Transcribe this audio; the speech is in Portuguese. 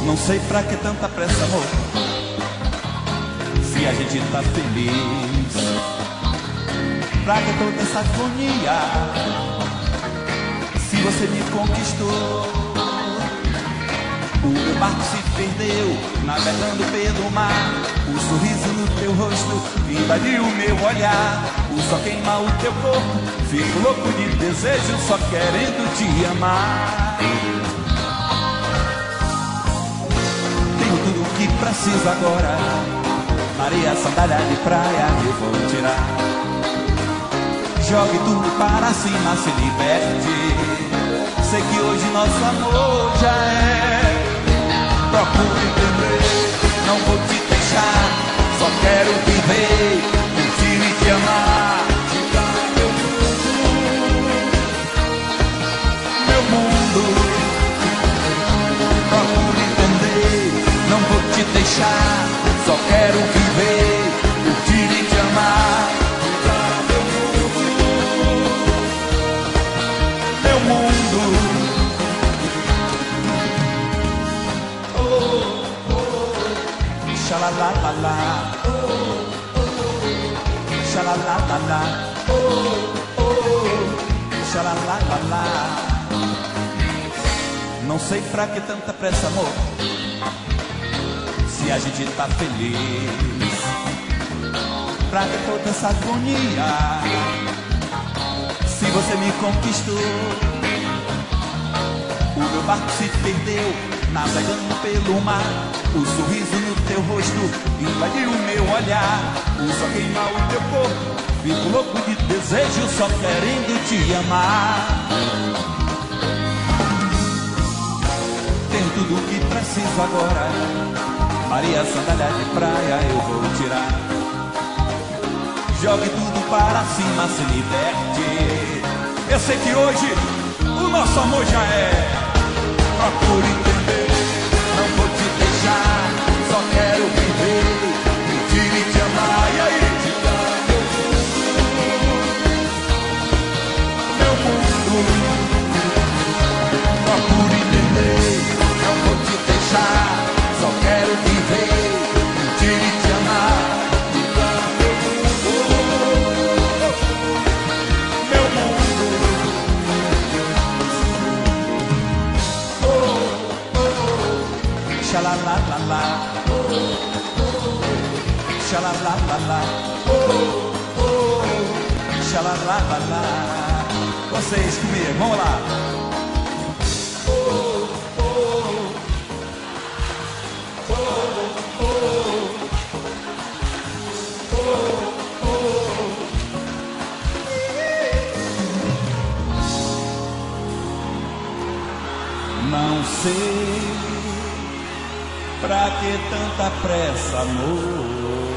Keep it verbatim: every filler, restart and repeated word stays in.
Não sei pra que tanta pressa, amor, se a gente tá feliz. Pra que toda essa agonia, se você me conquistou? O meu barco se perdeu, navegando pelo mar. O sorriso no teu rosto invadiu o meu olhar. O sol queima o teu corpo, fico louco de desejo, só querendo te amar. Tenho tudo o que preciso agora, Maria, sandália de praia, eu vou tirar. Jogue tudo para cima, se liberte. Sei que hoje nosso amor já é. Procure entender, não vou te deixar. Só quero viver, curtir e te amar. Te dar meu mundo, meu mundo. Procure entender, não vou te deixar. Só quero viver, curtir e te amar. Te dar meu mundo, meu mundo. Xalalalala, xalalalala, xalalalala. Não sei pra que tanta pressa, amor, se a gente tá feliz. Pra que toda essa agonia, se você me conquistou? O meu barco se perdeu, navegando pelo mar. O sorriso no teu rosto invadiu o meu olhar. O sol queima o teu corpo, fico louco de desejo, só querendo te amar. Tenho tudo o que preciso agora, Maria, sandália de praia, eu vou tirar. Jogue tudo para cima, se liberte. Eu sei que hoje o nosso amor já é. Procure entender, não vou te deixar. Só quero viver, curtir e te amar. E aí? Te dar meu mundo, meu mundo. Procure entender, não vou te deixar. Só quero viver, curtir e te amar. Te dar meu mundo, meu mundo. Oh, oh, xalalalala, xalalalala, oh, oh, xalalalala. Vocês comigo, vamos lá. Oh, oh, oh, oh, oh, oh. Não sei pra que tanta pressa, amor,